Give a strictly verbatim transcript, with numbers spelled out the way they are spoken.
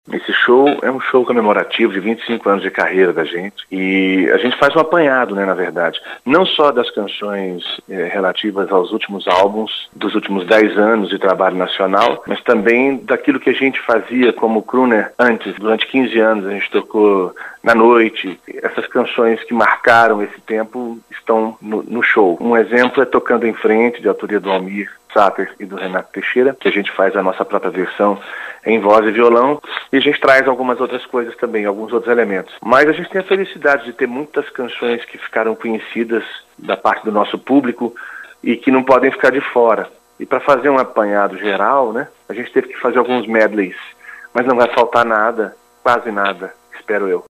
Esse show é um show comemorativo de vinte e cinco anos de carreira da gente e a gente faz um apanhado, né, na verdade, não só das canções é, relativas aos últimos álbuns, dos últimos dez anos de trabalho nacional, mas também daquilo que a gente fazia como crooner antes. Durante quinze anos a gente tocou na noite. Essas canções que marcaram esse tempo estão no, no show. Um exemplo é Tocando em Frente, de autoria do Almir Sater e do Renato Teixeira, que a gente faz a nossa própria versão em voz e violão, e a gente traz algumas outras coisas também, alguns outros elementos. Mas a gente tem a felicidade de ter muitas canções que ficaram conhecidas da parte do nosso público e que não podem ficar de fora. E para fazer um apanhado geral, né, a gente teve que fazer alguns medleys, mas não vai faltar nada, quase nada, espero eu.